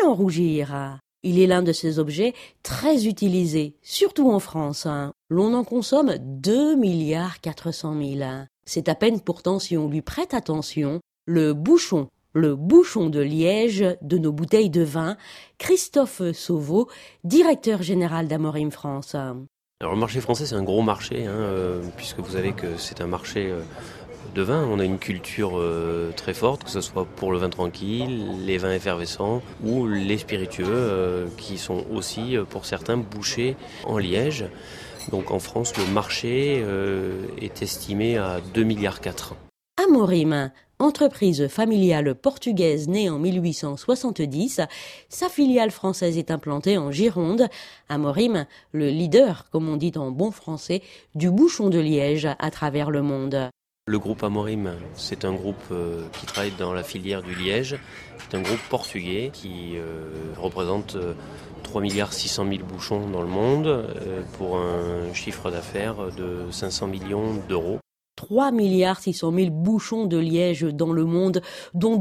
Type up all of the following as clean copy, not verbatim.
en rougir. Il est l'un de ces objets très utilisés, surtout en France. L'on en consomme 2,4 milliards. C'est à peine pourtant si on lui prête attention. Le bouchon de liège de nos bouteilles de vin. Christophe Sauveau, directeur général d'Amorim France. Alors le marché français, c'est un gros marché, puisque vous savez que c'est un marché de vin. On a une culture très forte, que ce soit pour le vin tranquille, les vins effervescents ou les spiritueux, qui sont aussi, pour certains, bouchés en liège. Donc en France, le marché est estimé à 2,4 milliards. Amorim, entreprise familiale portugaise née en 1870, sa filiale française est implantée en Gironde. Amorim, le leader, comme on dit en bon français, du bouchon de liège à travers le monde. Le groupe Amorim, c'est un groupe qui travaille dans la filière du liège. C'est un groupe portugais qui représente 3,6 milliards bouchons dans le monde pour un chiffre d'affaires de 500 millions d'euros. 3,6 milliards bouchons de liège dans le monde, dont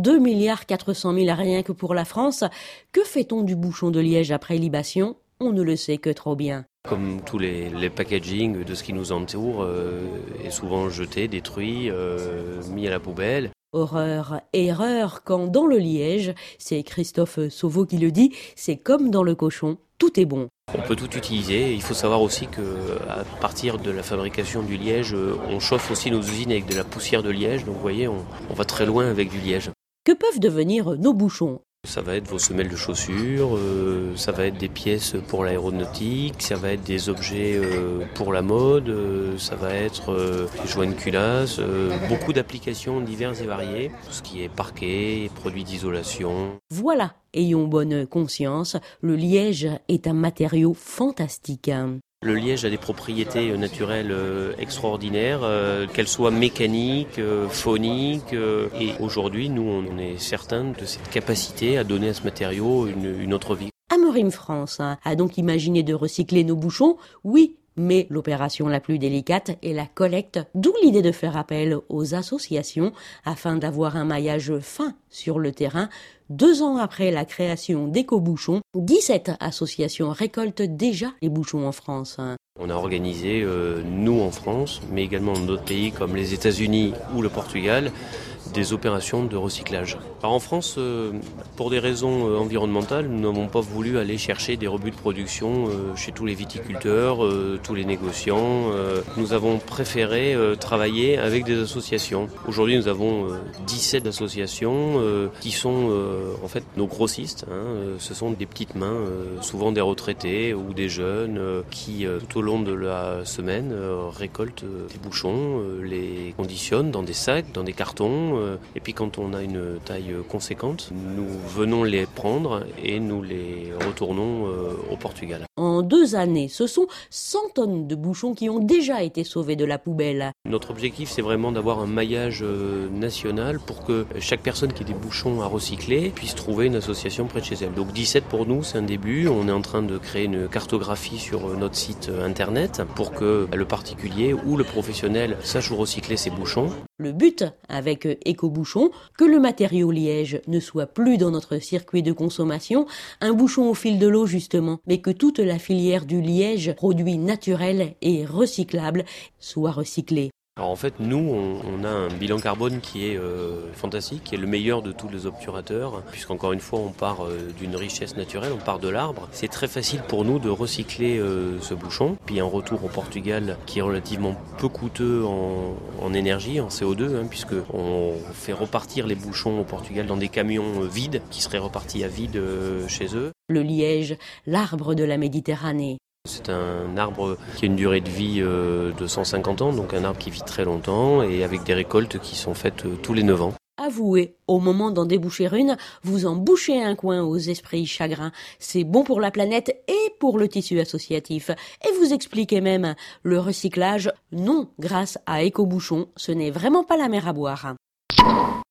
2,4 milliards rien que pour la France. Que fait-on du bouchon de liège après libation ? On ne le sait que trop bien. Comme tous les packaging de ce qui nous entoure est souvent jeté, détruit, mis à la poubelle. Horreur, erreur, quand dans le liège, c'est Christophe Sauveau qui le dit, c'est comme dans le cochon, tout est bon. On peut tout utiliser. Il faut savoir aussi qu'à partir de la fabrication du liège, on chauffe aussi nos usines avec de la poussière de liège. Donc vous voyez, on va très loin avec du liège. Que peuvent devenir nos bouchons ? Ça va être vos semelles de chaussures, ça va être des pièces pour l'aéronautique, ça va être des objets pour la mode, ça va être des joints de culasse, beaucoup d'applications diverses et variées, tout ce qui est parquet, produits d'isolation. Voilà, ayons bonne conscience, le liège est un matériau fantastique. Le liège a des propriétés naturelles extraordinaires, qu'elles soient mécaniques, phoniques. Et aujourd'hui, nous, on est certains de cette capacité à donner à ce matériau une autre vie. Amorim France a donc imaginé de recycler nos bouchons ? Oui, mais l'opération la plus délicate est la collecte, d'où l'idée de faire appel aux associations afin d'avoir un maillage fin sur le terrain. 2 ans après la création d'Éco-Bouchons, 17 associations récoltent déjà les bouchons en France. On a organisé, nous en France, mais également dans d'autres pays comme les États-Unis ou le Portugal, des opérations de recyclage. Alors en France, pour des raisons environnementales, nous n'avons pas voulu aller chercher des rebuts de production chez tous les viticulteurs, tous les négociants. Nous avons préféré travailler avec des associations. Aujourd'hui, nous avons 17 associations qui sont en fait nos grossistes. Ce sont des petites mains, souvent des retraités ou des jeunes qui, tout au long de la semaine, récoltent des bouchons, les conditionnent dans des sacs, dans des cartons. Et puis quand on a une taille conséquente, nous venons les prendre et nous les retournons au Portugal. En 2 années, ce sont 100 tonnes de bouchons qui ont déjà été sauvés de la poubelle. Notre objectif, c'est vraiment d'avoir un maillage national pour que chaque personne qui a des bouchons à recycler puisse trouver une association près de chez elle. Donc 17 pour nous, c'est un début. On est en train de créer une cartographie sur notre site internet pour que le particulier ou le professionnel sache où recycler ses bouchons. Le but, avec Éco-Bouchons, que le matériau liège ne soit plus dans notre circuit de consommation, un bouchon au fil de l'eau justement, mais que toute la filière du liège, produit naturel et recyclable, soit recyclée. Alors en fait, nous, on a un bilan carbone qui est fantastique, qui est le meilleur de tous les obturateurs, puisqu'encore une fois, on part d'une richesse naturelle, on part de l'arbre. C'est très facile pour nous de recycler ce bouchon. Puis un retour au Portugal qui est relativement peu coûteux en énergie, en CO2, puisqu'on fait repartir les bouchons au Portugal dans des camions vides, qui seraient repartis à vide chez eux. Le liège, l'arbre de la Méditerranée. C'est un arbre qui a une durée de vie de 150 ans, donc un arbre qui vit très longtemps et avec des récoltes qui sont faites tous les 9 ans. Avouez, au moment d'en déboucher une, vous en bouchez un coin aux esprits chagrins. C'est bon pour la planète et pour le tissu associatif. Et vous expliquez même le recyclage, non, grâce à Éco-Bouchons, ce n'est vraiment pas la mer à boire.